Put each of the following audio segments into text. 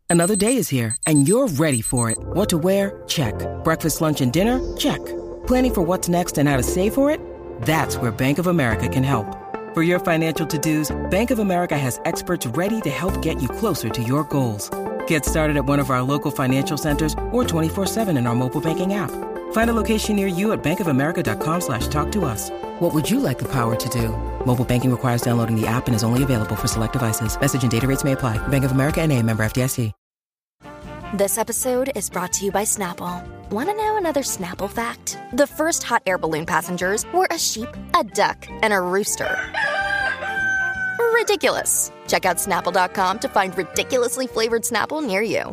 Another day is here, and you're ready for it. What to wear? Check. Breakfast, lunch, and dinner? Check. Planning for what's next and how to save for it? That's where Bank of America can help. For your financial to-dos, Bank of America has experts ready to help get you closer to your goals. Get started at one of our local financial centers or 24/7 in our mobile banking app. Find a location near you at bankofamerica.com/talktous. What would you like the power to do? Mobile banking requires downloading the app and is only available for select devices. Message and data rates may apply. Bank of America N.A., member FDIC. This episode is brought to you by Snapple. Want to know another Snapple fact? The first hot air balloon passengers were a sheep, a duck, and a rooster. Ridiculous. Check out Snapple.com to find ridiculously flavored Snapple near you.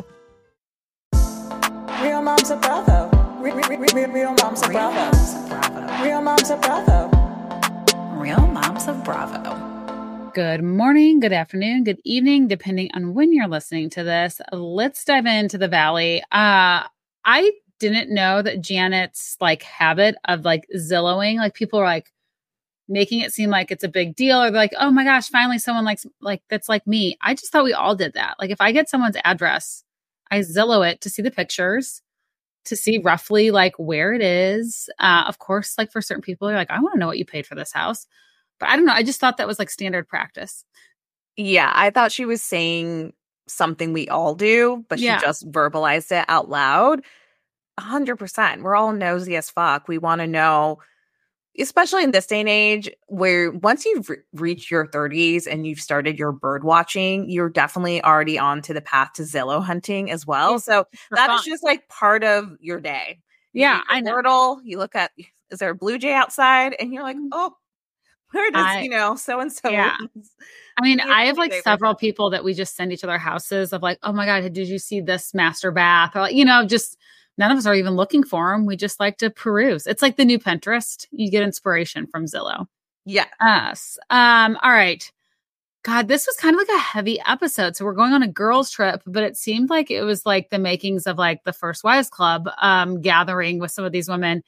Real moms of Bravo. Real moms of Bravo. Real moms of Bravo. Real moms of Bravo. Good morning, good afternoon, good evening, depending on when you're listening to this. Let's dive into the Valley. I didn't know that Janet's habit of Zillowing, people are making it seem like it's a big deal, or they're like, oh my gosh, finally someone that's like me. I just thought we all did that. If I get someone's address, I Zillow it to see the pictures, to see roughly where it is. Of course, for certain people, you're I want to know what you paid for this house. But I don't know. I just thought that was standard practice. Yeah, I thought she was saying something we all do, but she just verbalized it out loud. 100%. We're all nosy as fuck. We want to know, especially in this day and age, where once you've reached your 30s and you've started your bird watching, you're definitely already on to the path to Zillow hunting as well. Yeah, so that is just part of your day. Yeah, I know. Wordle, you look at, is there a blue jay outside? And you're like, oh, where does, so-and-so. Yeah. I mean, I have several people that we just send each other houses of oh my God, did you see this master bath? Or just none of us are even looking for them. We just like to peruse. It's like the new Pinterest. You get inspiration from Zillow. Yeah. Us. All right. God, this was kind of a heavy episode. So we're going on a girls trip, but it seemed like it was the makings of the First Wives Club gathering with some of these women.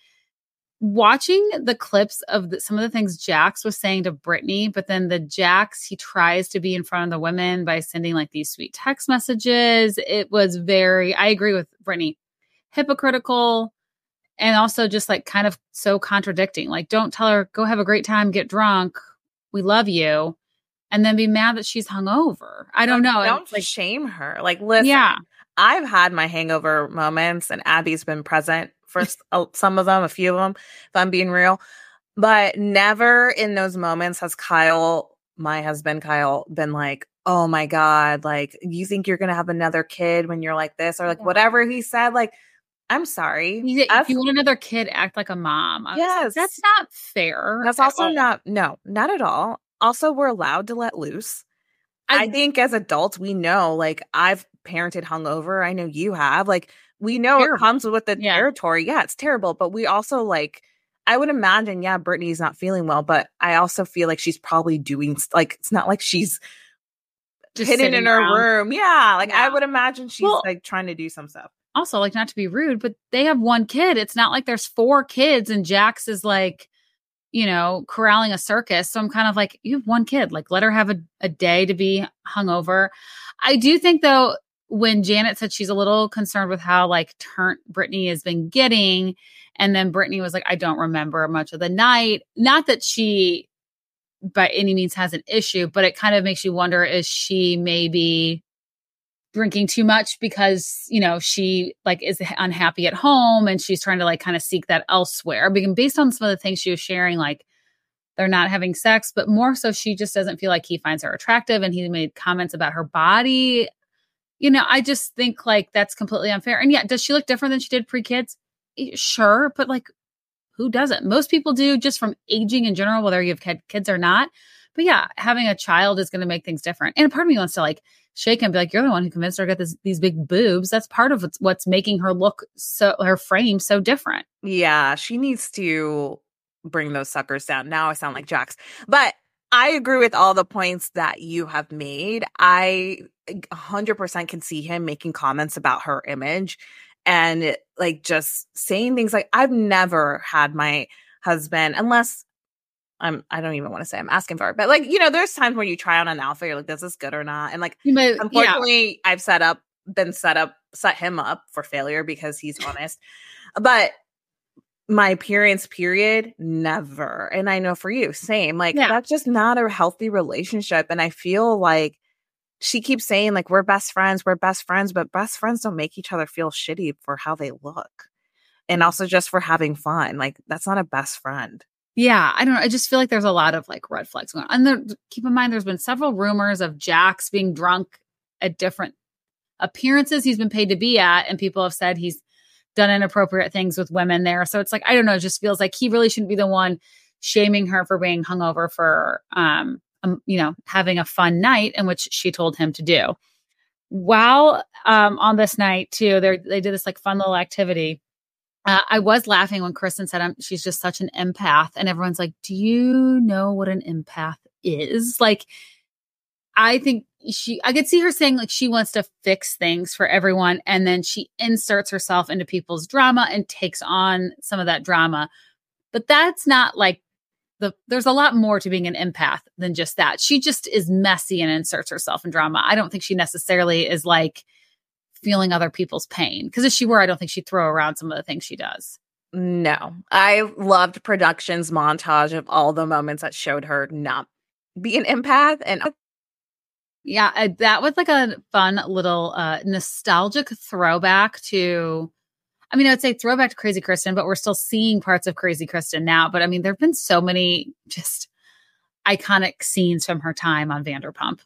Watching the clips of some of the things Jax was saying to Brittany, but then the Jax, he tries to be in front of the women by sending these sweet text messages. It was I agree with Brittany, hypocritical, and also just kind of so contradicting. Don't tell her, go have a great time, get drunk, we love you, and then be mad that she's hungover. I don't know. Don't shame her. Listen, I've had my hangover moments, and Abby's been present for some of them, a few of them, if I'm being real. But never in those moments has Kyle, my husband Kyle, been oh my God, you think you're going to have another kid when you're like this, or whatever he said. I'm sorry. If you want another kid, act like a mom. Yes. That's not fair. That's also not at all. Also, we're allowed to let loose. I think as adults, we know, I've parented hungover. I know you have. We know terrible. It comes with the territory. Yeah, it's terrible. But we also I would imagine, Brittany's not feeling well, but I also feel she's probably doing, it's not she's just hidden in her room. Yeah. I would imagine she's trying to do some stuff. Also, not to be rude, but they have one kid. It's not like there's 4 kids and Jax is corralling a circus. So I'm kind of you have one kid, let her have a day to be hungover. I do think though, when Janet said she's a little concerned with how turnt Brittany has been getting, and then Brittany was I don't remember much of the night. Not that she by any means has an issue, but it kind of makes you wonder, is she maybe drinking too much because, she is unhappy at home and she's trying to kind of seek that elsewhere. Because based on some of the things she was sharing, they're not having sex, but more so she just doesn't feel he finds her attractive, and he made comments about her body. I just think that's completely unfair. And does she look different than she did pre-kids? Sure. But who doesn't? Most people do, just from aging in general, whether you've had kids or not. But having a child is going to make things different. And a part of me wants to shake and be you're the one who convinced her to get these big boobs. That's part of what's making her look her frame so different. Yeah. She needs to bring those suckers down. Now I sound like Jax, but I agree with all the points that you have made. I 100% can see him making comments about her image and just saying things I've never had my husband, unless I don't even want to say I'm asking for it, but there's times when you try on an outfit, you're this is good or not. And unfortunately, I've set up been set him up for failure because he's honest. But my appearance period, never. And I know for you, same. Like, that's just not a healthy relationship. And I feel like she keeps saying, like, we're best friends, but best friends don't make each other feel shitty for how they look. And also just for having fun. Like, that's not a best friend. Yeah, I don't know. I just feel like there's a lot of like red flags going on. And keep in mind, there's been several rumors of Jax being drunk at different appearances he's been paid to be at. And people have said he's done inappropriate things with women there. So it's like, I don't know. It just feels like he really shouldn't be the one shaming her for being hungover for, having a fun night, in which she told him to do. While on this night too, they did this like fun little activity. I was laughing when Kristen said she's just such an empath, and everyone's like, do you know what an empath is? Like, I think I could see her saying like she wants to fix things for everyone, and then she inserts herself into people's drama and takes on some of that drama. But that's not like there's a lot more to being an empath than just that. She just is messy and inserts herself in drama. I don't think she necessarily is like feeling other people's pain, because if she were, I don't think she'd throw around some of the things she does. No, I loved production's montage of all the moments that showed her not be an empath. And yeah, that was like a fun little nostalgic throwback to, I mean, I would say throwback to Crazy Kristen, but we're still seeing parts of Crazy Kristen now. But I mean, there've been so many just iconic scenes from her time on Vanderpump.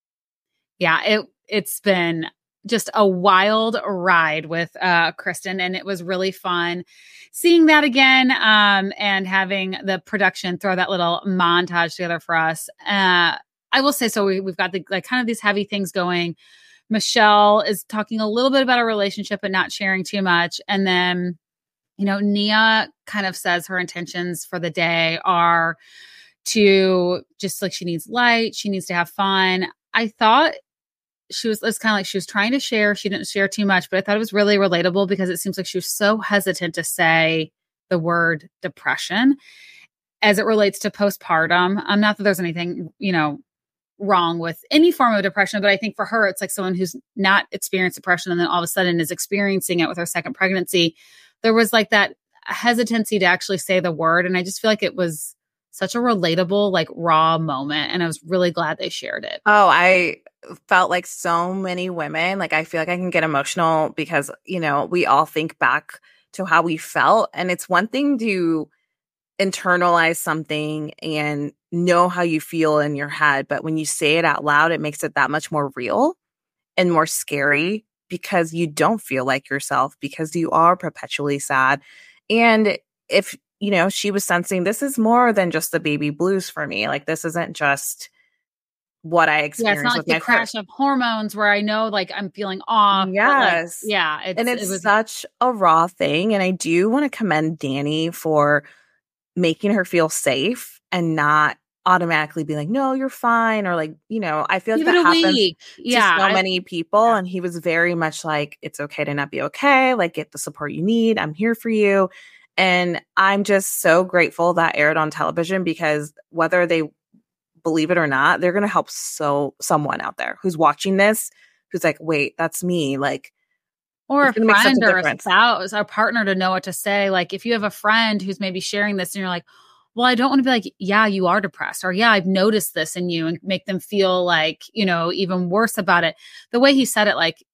Yeah, it's been just a wild ride with Kristen, and it was really fun seeing that again, and having the production throw that little montage together for us. I will say, so we've got the like kind of these heavy things going. Michelle is talking a little bit about a relationship but not sharing too much, and then Nia kind of says her intentions for the day are to just like she needs light, she needs to have fun. I thought it's kind of like she was trying to share. She didn't share too much, but I thought it was really relatable because it seems like she was so hesitant to say the word depression as it relates to postpartum. Not that there's anything, wrong with any form of depression, but I think for her, it's like someone who's not experienced depression and then all of a sudden is experiencing it with her second pregnancy. There was like that hesitancy to actually say the word. And I just feel like it was such a relatable, like raw moment. And I was really glad they shared it. Oh, I felt like so many women, like I feel like I can get emotional because, we all think back to how we felt. And it's one thing to internalize something and know how you feel in your head. But when you say it out loud, it makes it that much more real and more scary because you don't feel like yourself, because you are perpetually sad. And if, she was sensing this is more than just the baby blues for me. Like, this isn't just what I experienced. Yeah, it's not like the crash of hormones where I know like I'm feeling off. Yes. Like, it's such a raw thing. And I do want to commend Danny for making her feel safe and not automatically be like, no, you're fine. Or like, I feel like that happens to so many people. Yeah. And he was very much like, it's okay to not be okay. Like, get the support you need. I'm here for you. And I'm just so grateful that aired on television, because whether they believe it or not, they're going to help someone out there who's watching this, who's like, wait, that's me. Like, or a friend or a spouse, a partner to know what to say. Like, if you have a friend who's maybe sharing this and you're like, well, I don't want to be like, yeah, you are depressed, or yeah, I've noticed this in you, and make them feel like, even worse about it. The way he said it, like,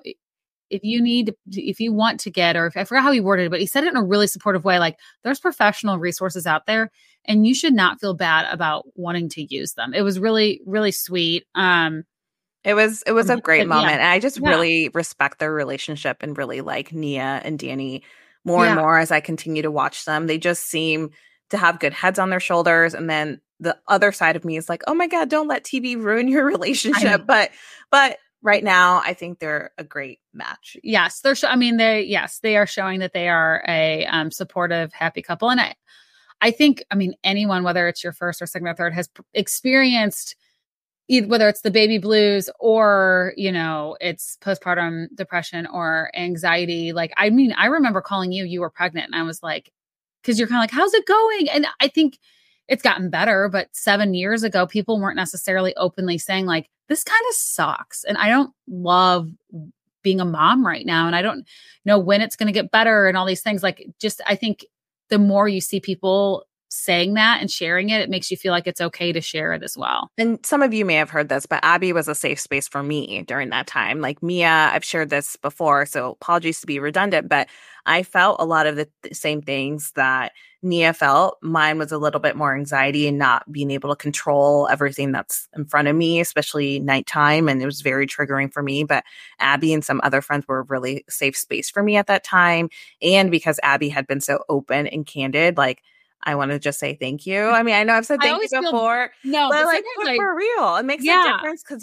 if you want to get, or I forgot how he worded it, but he said it in a really supportive way. Like, there's professional resources out there and you should not feel bad about wanting to use them. It was really, really sweet. It was a great moment. And I just really respect their relationship and really like Nia and Danny more and more as I continue to watch them. They just seem to have good heads on their shoulders. And then the other side of me is like, oh my God, don't let TV ruin your relationship. But right now, I think they're a great match. Yes, they are showing that they are a supportive, happy couple. And I think, anyone, whether it's your first or second or third, has experienced whether it's the baby blues or, it's postpartum depression or anxiety. Like, I remember calling you were pregnant, and I was like, because you're kind of like, how's it going? And I think it's gotten better, but 7 years ago, people weren't necessarily openly saying like, this kind of sucks. And I don't love being a mom right now. And I don't know when it's going to get better and all these things. Like, just, I think the more you see people saying that and sharing it, it makes you feel like it's okay to share it as well. And some of you may have heard this, but Abby was a safe space for me during that time. Like Mia, I've shared this before, so apologies to be redundant, but I felt a lot of the same things that Nia felt. Mine was a little bit more anxiety and not being able to control everything that's in front of me, especially nighttime. And it was very triggering for me. But Abby and some other friends were a really safe space for me at that time. And because Abby had been so open and candid, like, I want to just say thank you. I mean, I know I've said thank you before, but like for real, it makes a difference because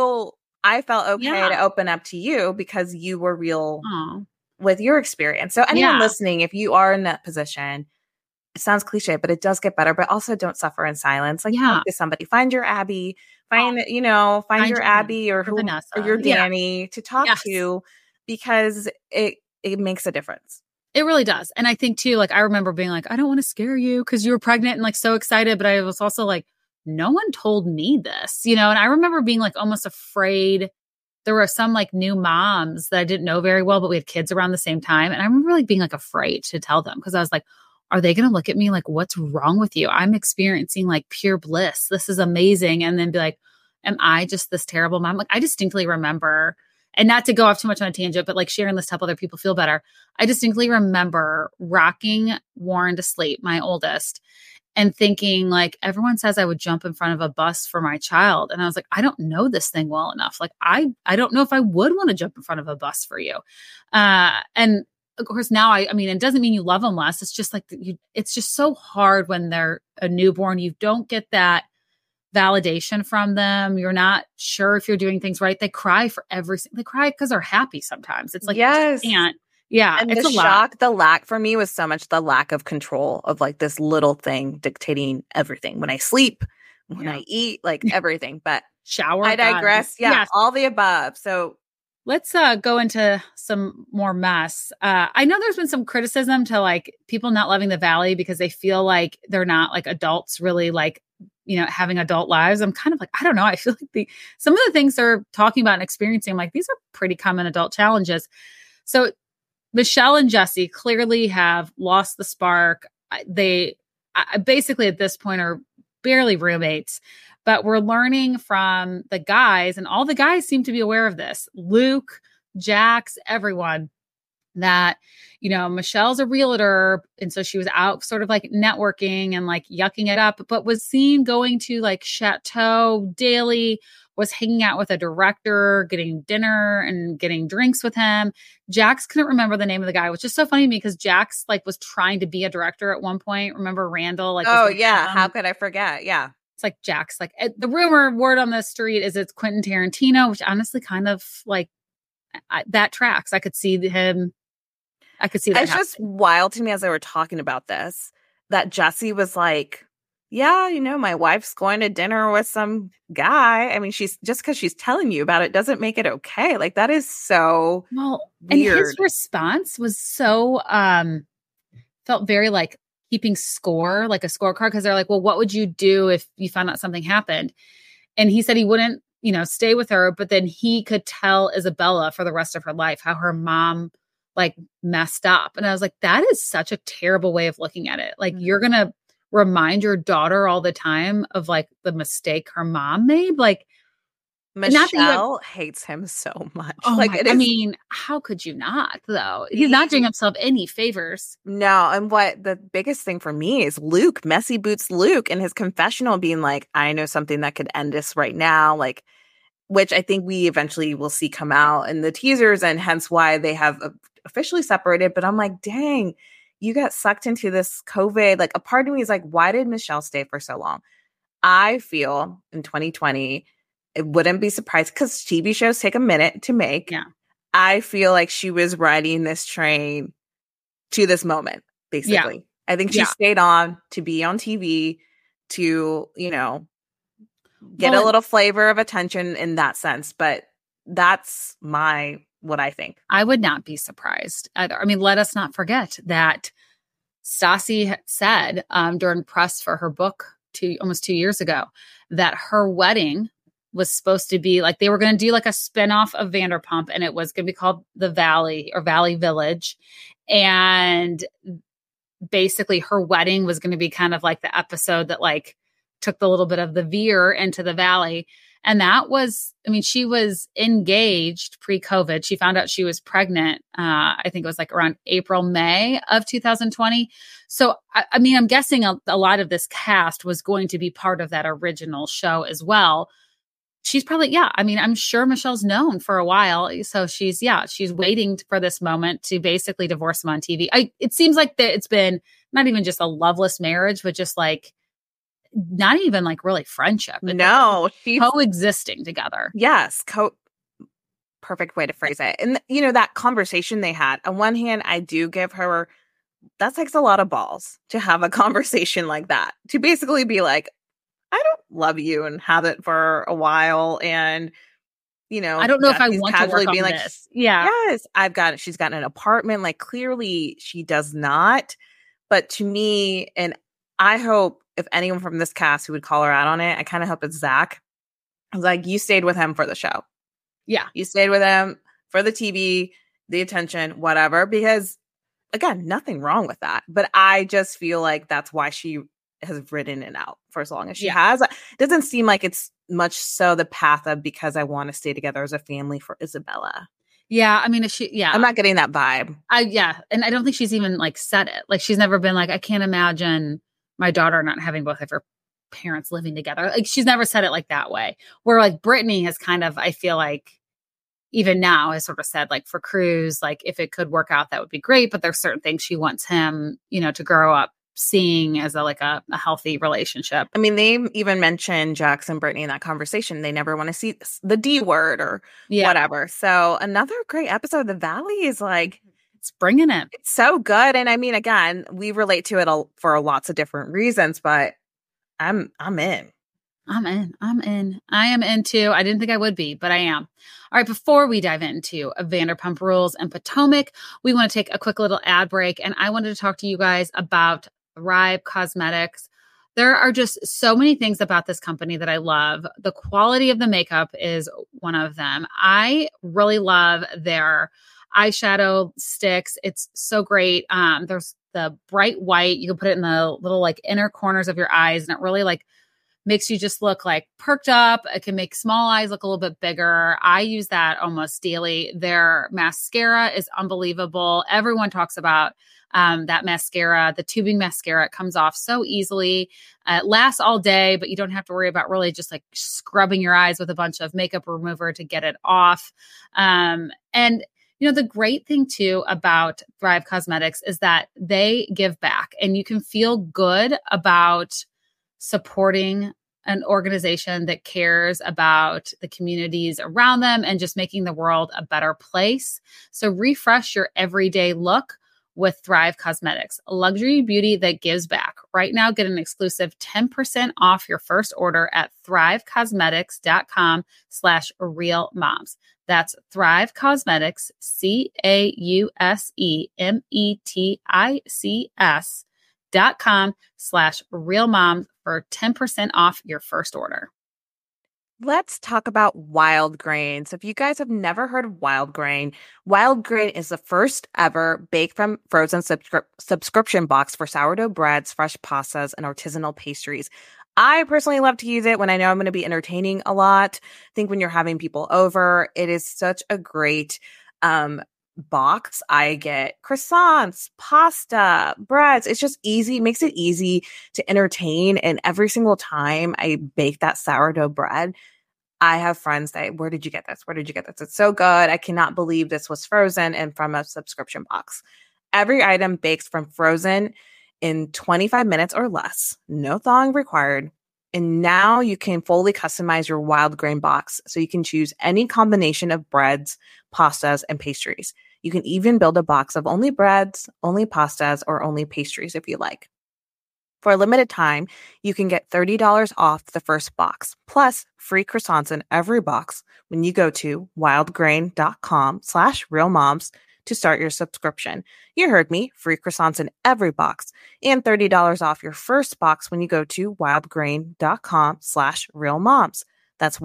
I felt okay to open up to you because you were real with your experience. So anyone listening, if you are in that position, it sounds cliche, but it does get better, but also don't suffer in silence. Like talk to somebody, find your Abby, find your Abby or your Danny to talk to, because it makes a difference. It really does. And I think too, like, I remember being like, I don't want to scare you because you were pregnant and like so excited. But I was also like, no one told me this, and I remember being like almost afraid. There were some like new moms that I didn't know very well, but we had kids around the same time. And I remember like being like afraid to tell them because I was like, are they going to look at me like, what's wrong with you? I'm experiencing like pure bliss. This is amazing. And then be like, am I just this terrible mom? Like, I distinctly remember, and not to go off too much on a tangent, but like sharing this to help other people feel better. I distinctly remember rocking Warren to sleep, my oldest, and thinking like, everyone says I would jump in front of a bus for my child. And I was like, I don't know this thing well enough. Like, I don't know if I would want to jump in front of a bus for you. And of course now I mean, it doesn't mean you love them less. It's just like, it's just so hard when they're a newborn. You don't get that validation from them. You're not sure if you're doing things right. They cry for everything. They cry because they're happy sometimes. It's like, yes. And it's a shock. The lack for me was so much the lack of control of like this little thing dictating everything. When I sleep, when I eat, like everything. But shower. I digress. All the above. So let's go into some more mess. I know there's been some criticism to like people not loving the Valley because they feel like they're not like adults really like, having adult lives. I'm kind of like, I don't know. I feel like some of the things they're talking about and experiencing, I'm like, these are pretty common adult challenges. So Michelle and Jesse clearly have lost the spark. They basically at this point are barely roommates, but we're learning from the guys, and all the guys seem to be aware of this. Luke, Jax, everyone, that, Michelle's a realtor. And so she was out sort of like networking and like yucking it up, but was seen going to like Chateau daily, was hanging out with a director, getting dinner and getting drinks with him. Jax couldn't remember the name of the guy, which is so funny to me because Jax like was trying to be a director at one point. Remember Randall? Like, oh yeah. How could I forget? Yeah. It's like Jax, like the word on the street is it's Quentin Tarantino, which honestly kind of like that tracks. I could see that. It's just wild to me as they were talking about this, that Jesse was like, yeah, my wife's going to dinner with some guy. I mean, she's just because she's telling you about it doesn't make it okay. Like that is so weird. And his response was so felt very like keeping score, like a scorecard, because they're like, well, what would you do if you found out something happened? And he said he wouldn't, stay with her, but then he could tell Isabella for the rest of her life how her mom like messed up. And I was like, that is such a terrible way of looking at it. Like you're going to remind your daughter all the time of like the mistake her mom made. Like Michelle hates him so much. Oh like I mean, how could you not though? He's not doing himself any favors. No. And what the biggest thing for me is Luke, Messy Boots Luke, and his confessional being like, I know something that could end us right now. Like, which I think we eventually will see come out in the teasers, and hence why they have officially separated. But I'm like, dang, you got sucked into this COVID. Like a part of me is like, why did Michelle stay for so long? I feel in 2020, it wouldn't be surprised because TV shows take a minute to make. Yeah. I feel like she was riding this train to this moment, basically. Yeah. I think she stayed on to be on TV to, get a little flavor of attention in that sense. But that's what I think. I would not be surprised either. I mean, let us not forget that Stassi said during press for her book almost 2 years ago that her wedding was supposed to be like, they were going to do like a spinoff of Vanderpump, and it was going to be called The Valley or Valley Village. And basically her wedding was going to be kind of like the episode that like took the little bit of the veer into the Valley. And that was, I mean, she was engaged pre-COVID. She found out she was pregnant. I think it was like around April, May of 2020. So, I mean, I'm guessing a lot of this cast was going to be part of that original show as well. She's probably, I mean, I'm sure Michelle's known for a while. So she's waiting for this moment to basically divorce him on TV. It seems like it's been not even just a loveless marriage, but just like, not even like really friendship. No, she's coexisting together. Yes. Perfect way to phrase it. And, you know, that conversation they had, on one hand, I do give her, that takes a lot of balls to have a conversation like that, to basically be like, I don't love you, and have it for a while. And, you know, I don't know if I want to work on like, this. Yeah. Yes, she's got an apartment. Like, clearly she does not. But to me, and I hope, if anyone from this cast who would call her out on it, I kind of hope it's Zach. I was like, you stayed with him for the show. Yeah. You stayed with him for the TV, the attention, whatever. Because, again, nothing wrong with that. But I just feel like that's why she has ridden it out for as long as she has. It doesn't seem like it's much so the path of, because I want to stay together as a family for Isabella. Yeah. I mean, I'm not getting that vibe. And I don't think she's even like said it. Like, she's never been like, I can't imagine my daughter not having both of her parents living together. Like, she's never said it like that way. Where like Brittany has kind of, I feel like even now has sort of said, like, for Cruz, like, if it could work out, that would be great. But there's certain things she wants him, you know, to grow up seeing as a healthy relationship. I mean, they even mentioned Jax and Brittany in that conversation. They never want to see the D word or whatever. So another great episode. The Valley is like, it's bringing it. It's so good. And I mean, again, we relate to it for lots of different reasons, but I'm in. I am into, I didn't think I would be, but I am. All right. Before we dive into Vanderpump Rules and Potomac, we want to take a quick little ad break. And I wanted to talk to you guys about Thrive Causemetics. There are just so many things about this company that I love. The quality of the makeup is one of them. I really love their eyeshadow sticks. It's so great. There's the bright white. You can put it in the little like inner corners of your eyes, and it really like makes you just look like perked up. It can make small eyes look a little bit bigger. I use that almost daily. Their mascara is unbelievable. Everyone talks about that mascara, the tubing mascara. It comes off so easily. It lasts all day, but you don't have to worry about really just like scrubbing your eyes with a bunch of makeup remover to get it off. And you know, the great thing too about Thrive Causemetics is that they give back, and you can feel good about supporting an organization that cares about the communities around them and just making the world a better place. So refresh your everyday look with Thrive Causemetics, luxury beauty that gives back. Right now, get an exclusive 10% off your first order at thrivecausemetics.com/realmoms. That's Thrive Causemetics, CAUSEMETICS.com/realmoms for 10% off your first order. Let's talk about Wild Grain. So if you guys have never heard of Wild Grain is the first ever bake from frozen subscription box for sourdough breads, fresh pastas, and artisanal pastries. I personally love to use it when I know I'm going to be entertaining a lot. I think when you're having people over, it is such a great box. I get croissants, pasta, breads. It's just easy. It makes it easy to entertain. And every single time I bake that sourdough bread, I have friends say, where did you get this? Where did you get this? It's so good. I cannot believe this was frozen and from a subscription box. Every item bakes from frozen in 25 minutes or less. No thawing required. And now you can fully customize your Wild Grain box so you can choose any combination of breads, pastas, and pastries. You can even build a box of only breads, only pastas, or only pastries if you like. For a limited time, you can get $30 off the first box, plus free croissants in every box when you go to wildgrain.com/realmoms to start your subscription. You heard me, free croissants in every box and $30 off your first box when you go to wildgrain.com/realmoms. That's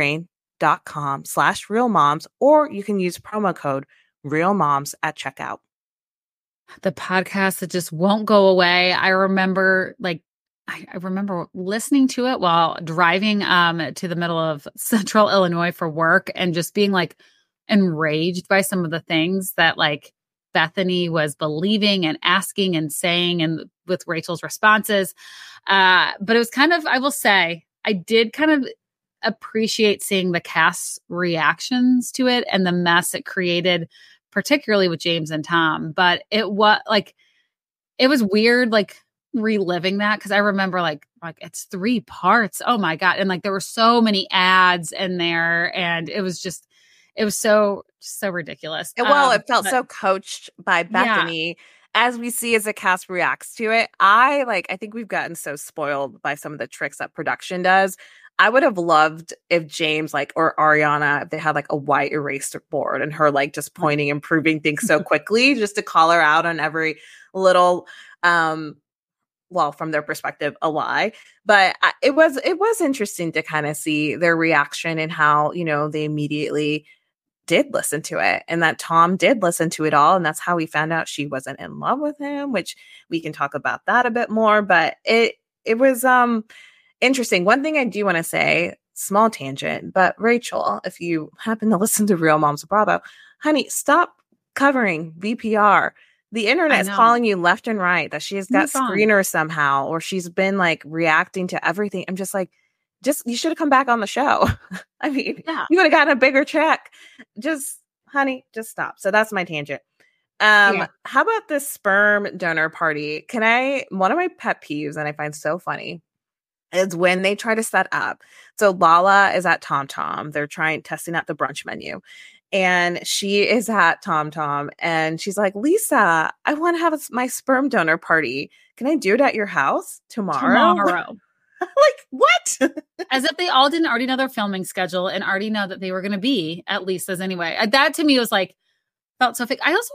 wildgrain.com/realmoms, or you can use promo code REALMOMS at checkout. The podcast that just won't go away. I remember listening to it while driving to the middle of central Illinois for work and just being like enraged by some of the things that like Bethany was believing and asking and saying, and with Rachel's responses. But it was kind of, I will say, I did kind of appreciate seeing the cast's reactions to it and the mess it created, particularly with James and Tom. But it was weird, like reliving that, because I remember like it's 3 parts. Oh my God. And like there were so many ads in there, and it was so ridiculous. Well, it felt so coached by Bethany. Yeah. As we see as the cast reacts to it, I think we've gotten so spoiled by some of the tricks that production does. I would have loved if James or Ariana, if they had like a white eraser board and her like just pointing and proving things so quickly, just to call her out on every little well, from their perspective, a lie. But it was interesting to kind of see their reaction and how, they immediately did listen to it, and that Tom did listen to it all. And that's how we found out she wasn't in love with him, which we can talk about that a bit more. But it was interesting. One thing I do want to say, small tangent, but Rachel, if you happen to listen to Real Moms of Bravo, honey, stop covering VPR. The internet is calling you left and right that she has got screeners somehow, or she's been like reacting to everything. I'm just like, you should have come back on the show. I mean, you would have gotten a bigger check. Honey, just stop. So that's my tangent. How about this sperm donor party? One of my pet peeves, and I find so funny, is when they try to set up. So Lala is at Tom Tom. They're testing out the brunch menu. And she is at Tom Tom, and she's like, Lisa, I want to have my sperm donor party. Can I do it at your house tomorrow? Like, what? As if they all didn't already know their filming schedule and already know that they were going to be at Lisa's anyway. That to me was like, felt so fake. I also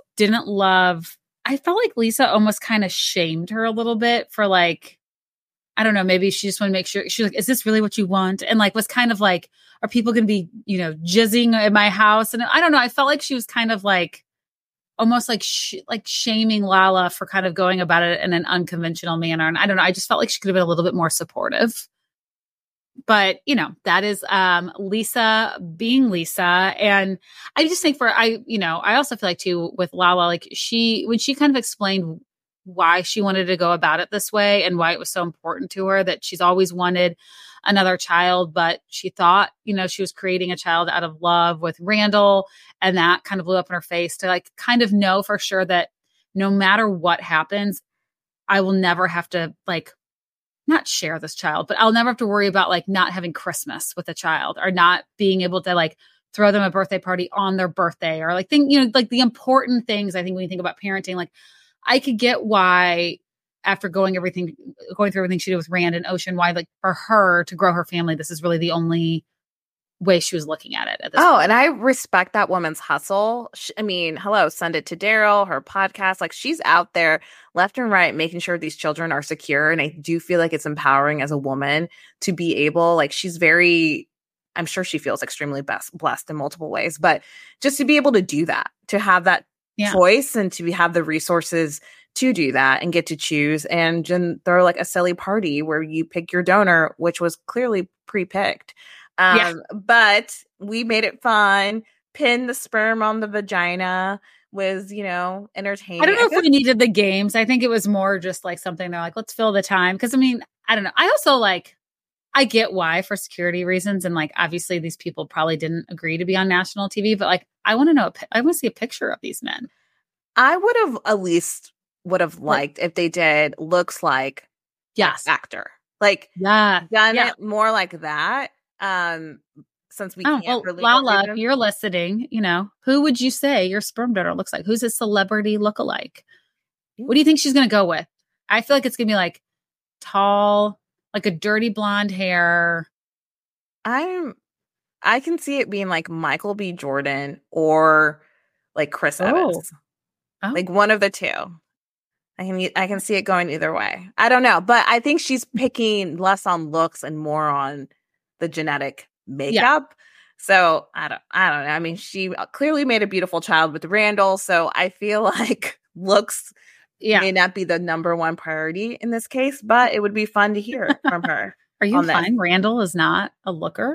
I felt like Lisa almost kind of shamed her a little bit for like, I don't know, maybe she just wanted to make sure. She's like, is this really what you want? And like, was kind of like, are people going to be, jizzing at my house? And I don't know. I felt like she was kind of like, almost like shaming Lala for kind of going about it in an unconventional manner. And I don't know. I just felt like she could have been a little bit more supportive. But, that is Lisa being Lisa. And I just think I also feel like too with Lala, like when she kind of explained why she wanted to go about it this way and why it was so important to her, that she's always wanted another child, but she thought, she was creating a child out of love with Randall. And that kind of blew up in her face to like kind of know for sure that no matter what happens, I will never have to like not share this child, but I'll never have to worry about like not having Christmas with a child or not being able to like throw them a birthday party on their birthday or like like the important things. I think when you think about parenting, like I could get why after going through everything she did with Rand and Ocean, why like for her to grow her family, this is really the only way she was looking at it. At this point. And I respect that woman's hustle. Hello, Send It to Daryl, her podcast, like she's out there left and right, making sure these children are secure. And I do feel like it's empowering as a woman to be able, like I'm sure she feels extremely blessed in multiple ways, but just to be able to do that, to have that choice and to have the resources to do that and get to choose and throw like a silly party where you pick your donor, which was clearly pre-picked. But we made it fun. Pin the sperm on the vagina was, entertaining. I don't know if we needed the games. I think it was more just like something they're like, let's fill the time. Cause I don't know. I also I get why for security reasons. And like, obviously these people probably didn't agree to be on national TV, but like, I want to see a picture of these men. I would have liked if they did looks like actor. Like done it more like that. Since we can't really Lala, if you're listening, who would you say your sperm donor looks like? Who's a celebrity lookalike? What do you think she's gonna go with? I feel like it's gonna be like tall, like a dirty blonde hair. I can see it being like Michael B. Jordan or like Chris Evans. Like one of the two. I can see it going either way. I don't know, but I think she's picking less on looks and more on the genetic makeup. Yeah. So I don't know. I mean, she clearly made a beautiful child with Randall. So I feel like looks may not be the number one priority in this case, but it would be fun to hear from her. Are you fine? Randall is not a looker?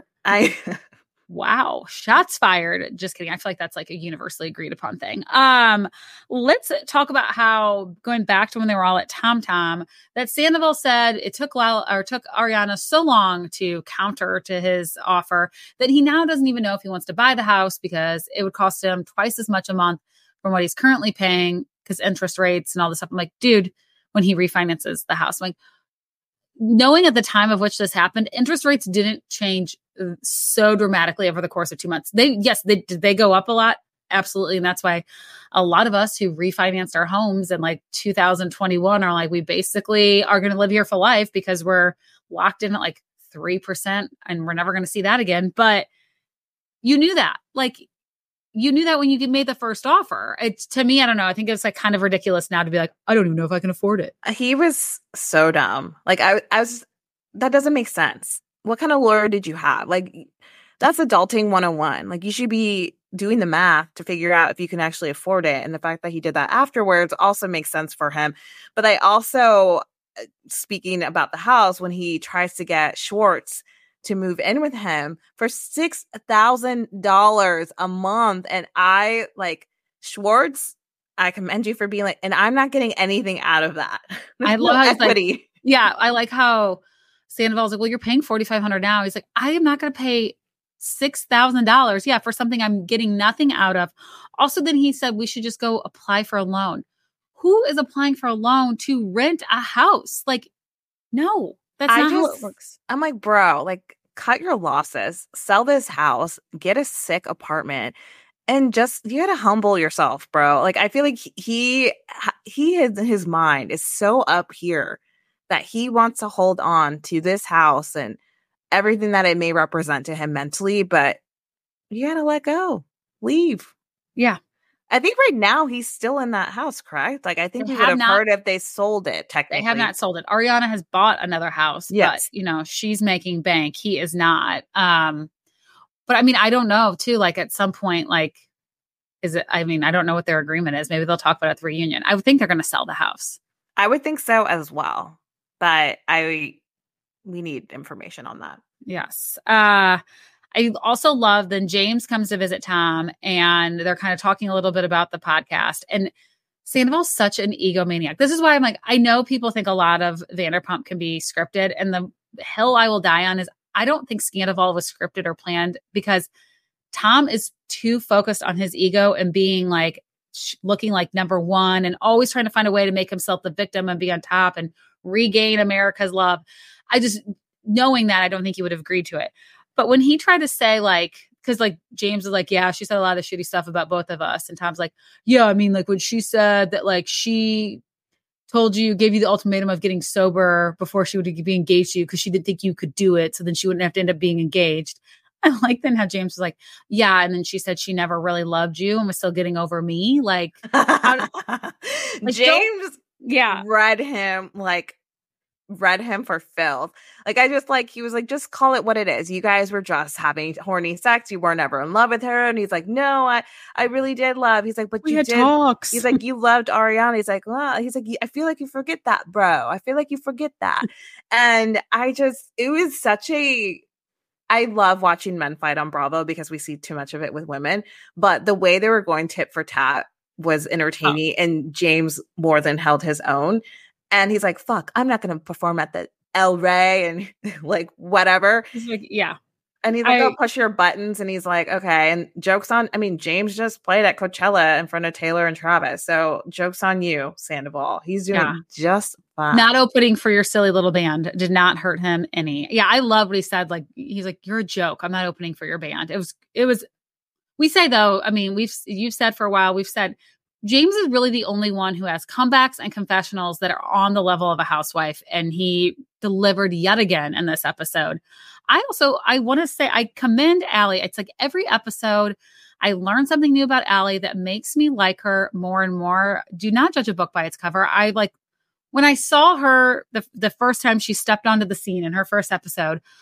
Wow. Shots fired. Just kidding. I feel like that's like a universally agreed upon thing. Let's talk about how, going back to when they were all at Tom Tom, that Sandoval said it took Ariana so long to counter to his offer that he now doesn't even know if he wants to buy the house because it would cost him twice as much a month from what he's currently paying because interest rates and all this stuff. I'm like, dude, when he refinances the house, I'm like, knowing at the time of which this happened, interest rates didn't change so dramatically over the course of 2 months. They go up a lot. Absolutely. And that's why a lot of us who refinanced our homes in like 2021 are like, we basically are going to live here for life because we're locked in at like 3% and we're never going to see that again. But you knew that. Like, you knew that when you made the first offer. It's, to me, I don't know. I think it's like kind of ridiculous now to be like, I don't even know if I can afford it. He was so dumb. Like I was, that doesn't make sense. What kind of lawyer did you have? Like, that's adulting 101. Like, you should be doing the math to figure out if you can actually afford it. And the fact that he did that afterwards also makes sense for him. But I also, speaking about the house, when he tries to get Schwartz to move in with him for $6,000 a month. And I like, Schwartz, I commend you for being like, and I'm not getting anything out of that. I love how equity. Like, yeah, I like how Sandoval's like, well, you're paying $4,500 now. He's like, I am not going to pay $6,000. Yeah, for something I'm getting nothing out of. Also, then he said we should just go apply for a loan. Who is applying for a loan to rent a house? Like, no, that's not how it works. I'm like, bro, like, cut your losses, sell this house, get a sick apartment, and just, you gotta humble yourself, bro. Like, I feel like he his mind is so up here that he wants to hold on to this house and everything that it may represent to him mentally, but you gotta let go, leave. Yeah. I think right now he's still in that house, correct? Like, I think we would have heard if they sold it, technically. They have not sold it. Ariana has bought another house, yes. But, she's making bank. He is not. But I mean, I don't know, too, like, at some point, like, I don't know what their agreement is. Maybe they'll talk about it at the reunion. I would think they're going to sell the house. I would think so as well. But we need information on that. Yes. I also love then James comes to visit Tom and they're kind of talking a little bit about the podcast. And Sandoval's such an egomaniac. This is why I'm like, I know people think a lot of Vanderpump can be scripted. And the hill I will die on is I don't think Sandoval was scripted or planned because Tom is too focused on his ego and being like, looking like number one and always trying to find a way to make himself the victim and be on top and regain America's love. Knowing that, I don't think he would have agreed to it. But when he tried to say, like, because like James was like, yeah, she said a lot of shitty stuff about both of us. And Tom's like, yeah, I mean, like when she said that, like, she gave you the ultimatum of getting sober before she would be engaged to you because she didn't think you could do it. So then she wouldn't have to end up being engaged. I like then how James was like, yeah. And then she said she never really loved you and was still getting over me. Like, James read him for filth. Like, I just like, he was like, just call it what it is. You guys were just having horny sex. You weren't ever in love with her. And he's like, no, I really did love. He's like, but we you did. Talks. He's like, you loved Ariana. He's like, well, he's like, I feel like you forget that, bro. I feel like you forget that. And it was such I love watching men fight on Bravo because we see too much of it with women. But the way they were going tit for tat was entertaining. And James more than held his own. And he's like, fuck, I'm not going to perform at the El Rey and like whatever. He's like, yeah. And he's like, go push your buttons. And he's like, okay. And James just played at Coachella in front of Taylor and Travis. So joke's on you, Sandoval. He's doing just fine. Not opening for your silly little band did not hurt him any. Yeah, I love what he said. Like, he's like, you're a joke. I'm not opening for your band. It was, we say though, I mean, you've said for a while, we've said, James is really the only one who has comebacks and confessionals that are on the level of a housewife. And he delivered yet again in this episode. I want to say I commend Allie. It's like every episode I learn something new about Allie that makes me like her more and more. Do not judge a book by its cover. When I saw her the first time she stepped onto the scene in her first episode,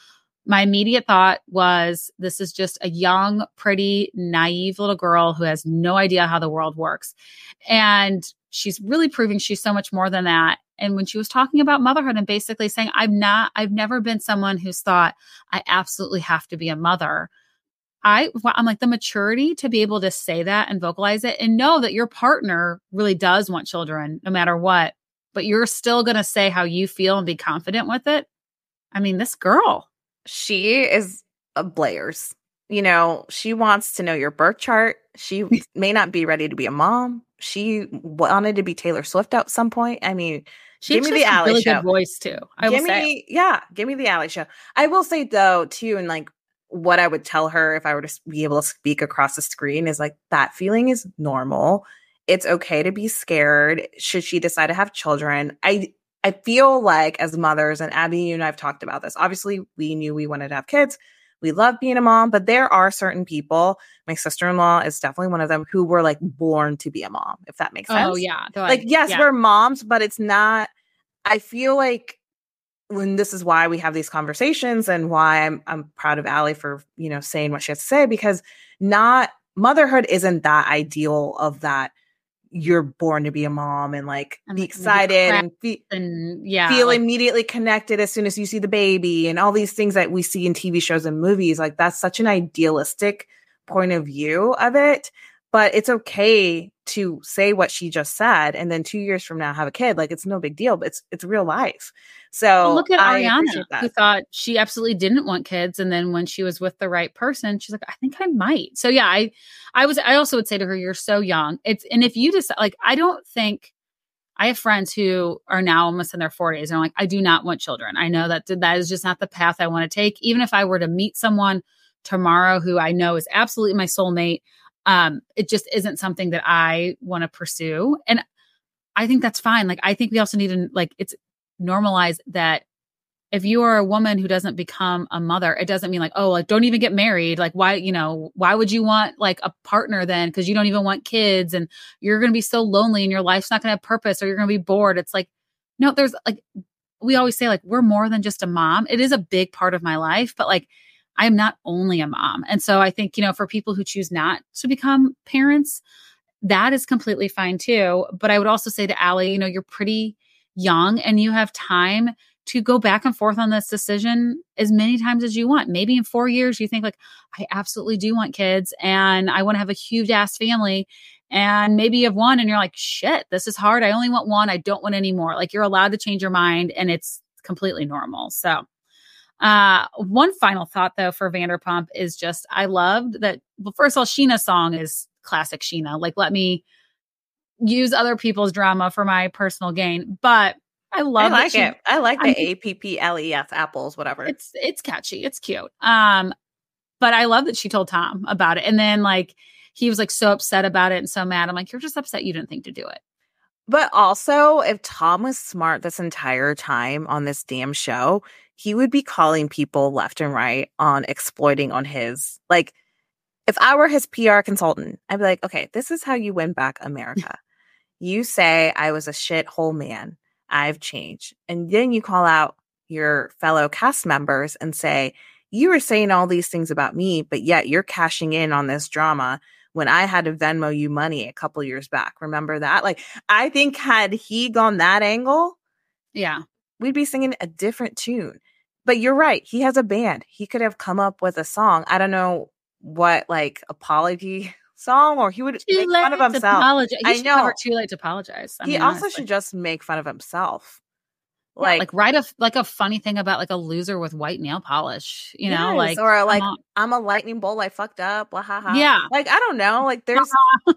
my immediate thought was, this is just a young, pretty, naive little girl who has no idea how the world works. And she's really proving she's so much more than that. And when she was talking about motherhood and basically saying, I've never been someone who's thought I absolutely have to be a mother. I'm like, the maturity to be able to say that and vocalize it and know that your partner really does want children no matter what, but you're still going to say how you feel and be confident with it. I mean, this girl. She is a Blair's. You know, she wants to know your birth chart. She may not be ready to be a mom. She wanted to be Taylor Swift at some point. I mean, give me the Ally show. Good voice too. Give me the Ally show. I will say though, too, and like what I would tell her if I were to be able to speak across the screen is like, that feeling is normal. It's okay to be scared. Should she decide to have children? I feel like as mothers, and Abby, you and I have talked about this. Obviously, we knew we wanted to have kids. We love being a mom, but there are certain people, my sister-in-law is definitely one of them, who were like born to be a mom, if that makes sense. Oh, yeah. Like, yes, we're moms, but it's not, I feel like when this is why we have these conversations and why I'm proud of Ally for, you know, saying what she has to say, because motherhood isn't that ideal of that. You're born to be a mom and like be excited and feel immediately connected as soon as you see the baby and all these things that we see in TV shows and movies. Like, that's such an idealistic point of view of it, but it's okay to say what she just said and then 2 years from now have a kid. Like, it's no big deal, but it's real life. So look at Ariana, who thought she absolutely didn't want kids, and then when she was with the right person, she's like, I think I might. So yeah, I also would say to her, you're so young. And if you decide, like, I don't think, I have friends who are now almost in their 40s and I'm like, I do not want children. I know that is just not the path I want to take. Even if I were to meet someone tomorrow who I know is absolutely my soulmate, it just isn't something that I want to pursue. And I think that's fine. Like, I think we also need to, like, it's normalize that if you are a woman who doesn't become a mother, it doesn't mean like, oh, like, don't even get married. Like, why would you want like a partner then? Because you don't even want kids and you're going to be so lonely and your life's not going to have purpose, or you're going to be bored. It's like, no, there's like, we always say, like, we're more than just a mom. It is a big part of my life, but like, I'm not only a mom. And so I think, you know, for people who choose not to become parents, that is completely fine too. But I would also say to Ally, you know, you're pretty young and you have time to go back and forth on this decision as many times as you want. Maybe in 4 years, you think like, I absolutely do want kids and I want to have a huge ass family. And maybe you have one and you're like, shit, this is hard. I only want one. I don't want any more. Like, you're allowed to change your mind and it's completely normal. So one final thought though for Vanderpump is just, I loved that. Well, first of all, Scheana's song is classic Scheana. Like, let me use other people's drama for my personal gain. But I like it. I like the APPLES apples, whatever. It's catchy. It's cute. But I love that she told Tom about it. And then like, he was like so upset about it and so mad. I'm like, you're just upset you didn't think to do it. But also, if Tom was smart this entire time on this damn show, he would be calling people left and right on exploiting on his, like, if I were his PR consultant, I'd be like, okay, this is how you win back America. You say I was a shithole man. I've changed. And then you call out your fellow cast members and say, you were saying all these things about me, but yet you're cashing in on this drama when I had to Venmo you money a couple years back. Remember that? Like, I think had he gone that angle, yeah, we'd be singing a different tune. But you're right. He has a band. He could have come up with a song. I don't know what, like, apology song, or he would make fun of himself. I know. Too late to apologize. He also should just make fun of himself. Like write a funny thing about like a loser with white nail polish, you know, like, or like, I'm a lightning bolt. I fucked up. Blah, ha, ha. Yeah. Like, I don't know. Like, there's,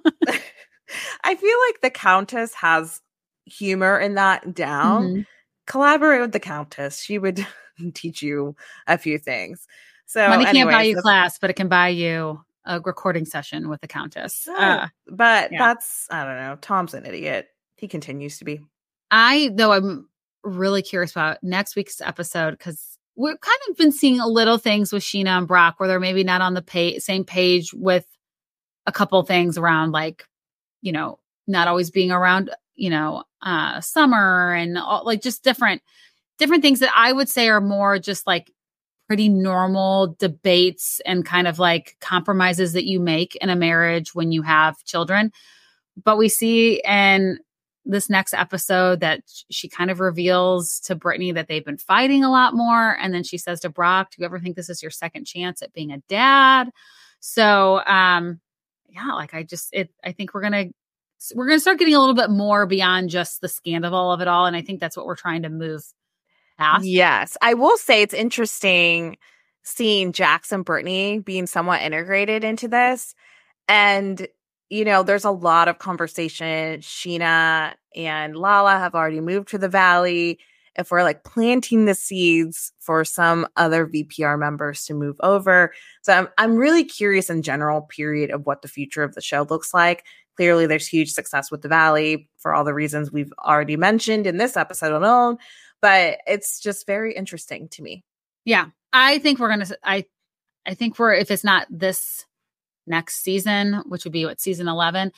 I feel like the Countess has humor in that down. Mm-hmm. Collaborate with the Countess. She would teach you a few things. So money can't buy you class, but it can buy you a recording session with the Countess. But that's, I don't know. Tom's an idiot. He continues to be. I'm really curious about next week's episode, because we've kind of been seeing little things with Scheana and Brock where they're maybe not on the same page with a couple things around, like, you know, not always being around, you know, Summer and all, like, just different things that I would say are more just like pretty normal debates and kind of like compromises that you make in a marriage when you have children. But we see in this next episode that she kind of reveals to Brittany that they've been fighting a lot more. And then she says to Brock, do you ever think this is your second chance at being a dad? So, yeah, like I think we're going to start getting a little bit more beyond just the scandal of it all. And I think that's what we're trying to move past. Yes. I will say it's interesting seeing Jax and Brittany being somewhat integrated into this. And, you know, there's a lot of conversation. Scheana and Lala have already moved to the Valley. If we're like planting the seeds for some other VPR members to move over. So I'm really curious in general, period, of what the future of the show looks like. Clearly, there's huge success with the Valley for all the reasons we've already mentioned in this episode alone. But it's just very interesting to me. Yeah, I think I think if it's not this next season, which would be season 11,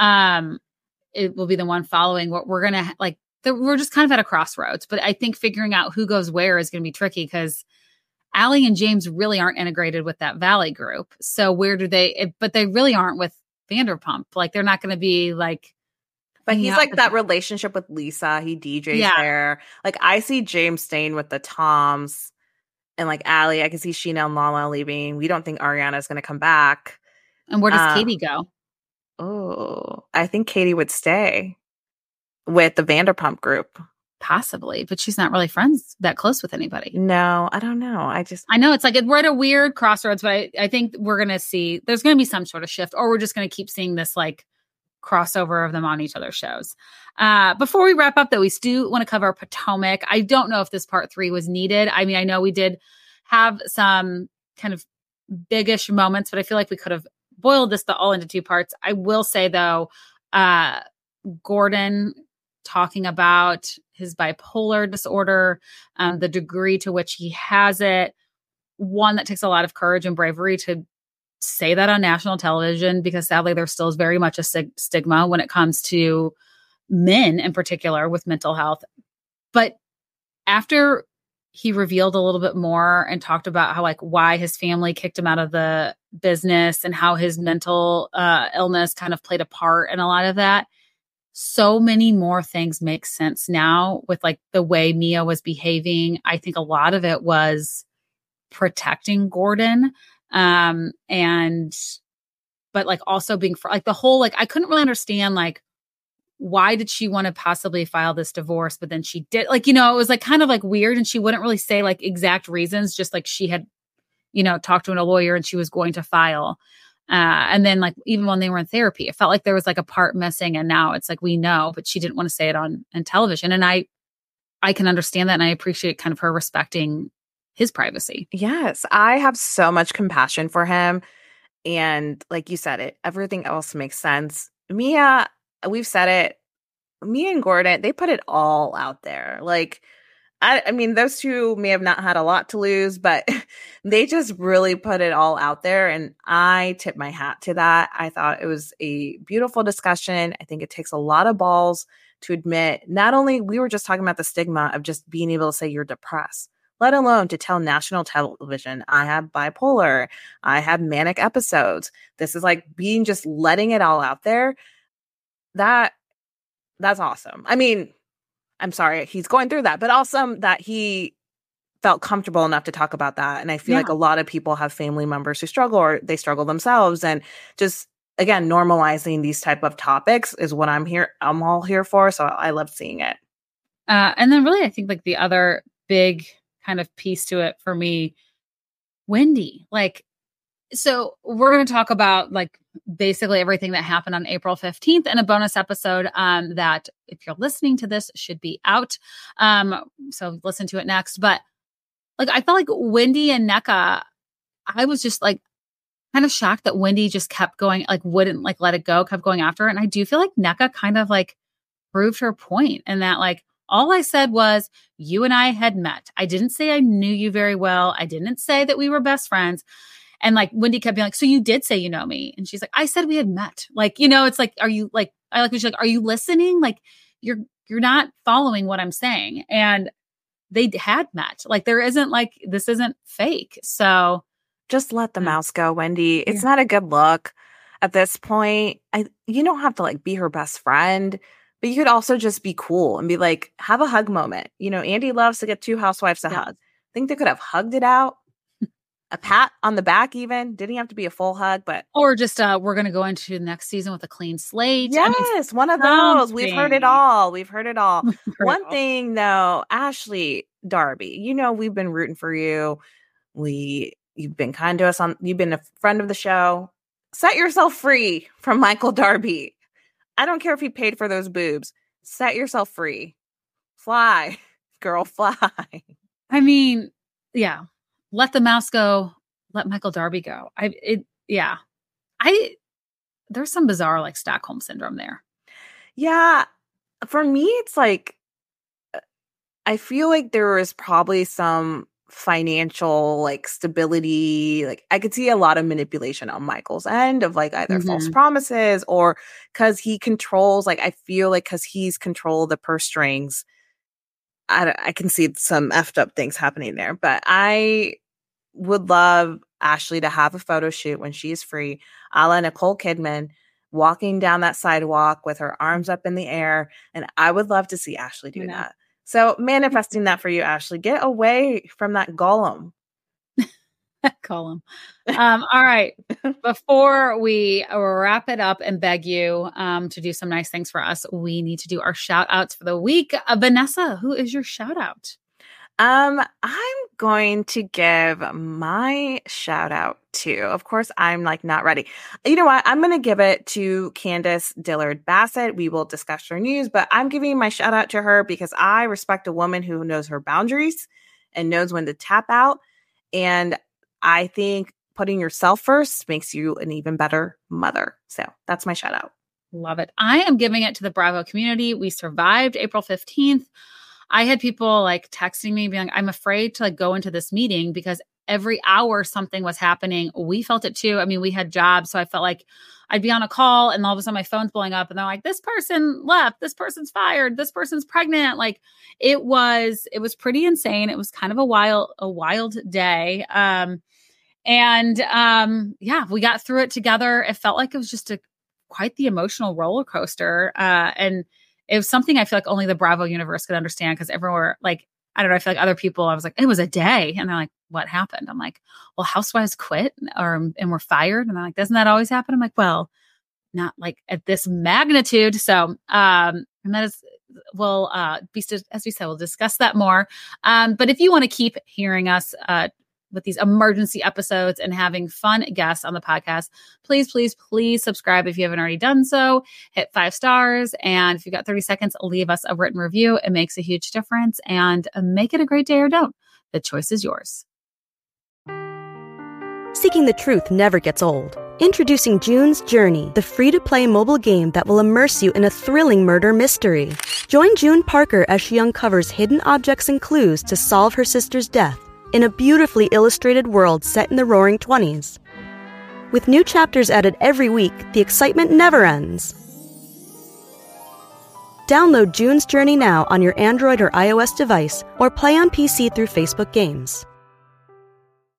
it will be the one following. What we're gonna like. We're just kind of at a crossroads, but I think figuring out who goes where is going to be tricky because Allie and James really aren't integrated with that Valley group. So where do but they really aren't with Vanderpump. Like they're not going to be like, but he's like that relationship with Lisa. He DJs there. Like I see James staying with the Toms and like Allie. I can see Scheana and Lala leaving. We don't think Ariana is going to come back. And where does Katie go? Oh, I think Katie would stay with the Vanderpump group. Possibly, but she's not really that close with anybody. No, I don't know. I know it's like we're at a weird crossroads, but I think we're going to see, there's going to be some sort of shift, or we're just going to keep seeing this like crossover of them on each other's shows. Before we wrap up though, we do want to cover Potomac. I don't know if this part 3 was needed. I mean, I know we did have some kind of big-ish moments, but I feel like we could have boiled this all into 2 parts. I will say though, Gordon talking about his bipolar disorder, the degree to which he has it. One, that takes a lot of courage and bravery to say that on national television, because sadly there still is very much a stigma when it comes to men in particular with mental health. But after he revealed a little bit more and talked about how like why his family kicked him out of the business and how his mental illness kind of played a part in a lot of that, so many more things make sense now with like the way Mia was behaving. I think a lot of it was protecting Gordon. But like also being like the whole, like, I couldn't really understand, like, why did she want to possibly file this divorce? But then she did, like, you know, it was like kind of like weird. And she wouldn't really say like exact reasons, just like she had, you know, talked to a lawyer and she was going to file. And then like, even when they were in therapy, it felt like there was like a part missing, and now it's like, we know, but she didn't want to say it on television. And I can understand that. And I appreciate kind of her respecting his privacy. Yes. I have so much compassion for him. And like you said, everything else makes sense. Mia, we've said it, Mia and Gordon, they put it all out there. Like, I mean, those two may have not had a lot to lose, but they just really put it all out there. And I tip my hat to that. I thought it was a beautiful discussion. I think it takes a lot of balls to admit, not only, we were just talking about the stigma of just being able to say you're depressed, let alone to tell national television, I have bipolar, I have manic episodes. This is like just letting it all out there. That's awesome. I mean, I'm sorry he's going through that, but also that he felt comfortable enough to talk about that. And I feel like a lot of people have family members who struggle, or they struggle themselves. And just, again, normalizing these type of topics is what I'm all here for. So I love seeing it. And then really, I think like the other big kind of piece to it for me, Wendy, like, so we're going to talk about like basically everything that happened on April 15th in a bonus episode that if you're listening to this should be out. So listen to it next. But like, I felt like Wendy and Nneka, I was just like kind of shocked that Wendy just kept going, like wouldn't like let it go, kept going after her. And I do feel like Nneka kind of like proved her point, and that like, all I said was, you and I had met. I didn't say I knew you very well. I didn't say that we were best friends. And like Wendy kept being like, so you did say you know me. And she's like, I said we had met. Like, you know, it's like, are you like, I like when she's like, are you listening? Like you're not following what I'm saying. And they had met. Like there isn't like, this isn't fake. So just let the mouse go, Wendy. It's not a good look at this point. You don't have to like be her best friend, but you could also just be cool and be like, have a hug moment. You know, Andy loves to get two housewives to hug. I think they could have hugged it out. A pat on the back even. Didn't have to be a full hug, but. Or just, we're going to go into the next season with a clean slate. Yes, one of those. We've heard it all. One thing though, Ashley Darby, you know, we've been rooting for you. You've been kind to us you've been a friend of the show. Set yourself free from Michael Darby. I don't care if he paid for those boobs. Set yourself free. Fly, girl, fly. I mean, yeah. Let the mouse go. Let Michael Darby go. There's some bizarre like Stockholm syndrome there. Yeah. For me, it's like, I feel like there is probably some financial like stability. Like I could see a lot of manipulation on Michael's end of like either false promises or because he controls, like I feel like because he's control the purse strings. I can see some effed up things happening there, but I would love Ashley to have a photo shoot when she's free, a la Nicole Kidman, walking down that sidewalk with her arms up in the air. And I would love to see Ashley do that. So manifesting that for you, Ashley. Get away from that Gollum. Gollum. All right. Before we wrap it up and beg you to do some nice things for us, we need to do our shout outs for the week. Vanessa, who is your shout out? I'm going to give my shout out to, of course, I'm like not ready. You know what? I'm going to give it to Candace Dillard Bassett. We will discuss her news, but I'm giving my shout out to her because I respect a woman who knows her boundaries and knows when to tap out. And I think putting yourself first makes you an even better mother. So that's my shout out. Love it. I am giving it to the Bravo community. We survived April 15th. I had people like texting me being like, I'm afraid to like go into this meeting because every hour something was happening. We felt it too. I mean, we had jobs. So I felt like I'd be on a call and all of a sudden my phone's blowing up and they're like, this person left, this person's fired, this person's pregnant. Like it was pretty insane. It was kind of a wild day. We got through it together. It felt like it was just quite the emotional roller coaster. And it was something I feel like only the Bravo universe could understand because everywhere, like, I don't know, I feel like other people, I was like, it was a day. And they're like, what happened? I'm like, well, housewives quit and were fired. And they're like, doesn't that always happen? I'm like, well, not like at this magnitude. So, and that is, as we said, we'll discuss that more. But if you want to keep hearing us, with these emergency episodes and having fun guests on the podcast, please subscribe if you haven't already done so. Hit 5 stars. And if you've got 30 seconds, leave us a written review. It makes a huge difference. And make it a great day or don't. The choice is yours. Seeking the truth never gets old. Introducing June's Journey, the free-to-play mobile game that will immerse you in a thrilling murder mystery. Join June Parker as she uncovers hidden objects and clues to solve her sister's death in a beautifully illustrated world set in the Roaring 20s. With new chapters added every week, the excitement never ends. Download June's Journey now on your Android or iOS device, or play on PC through Facebook Games.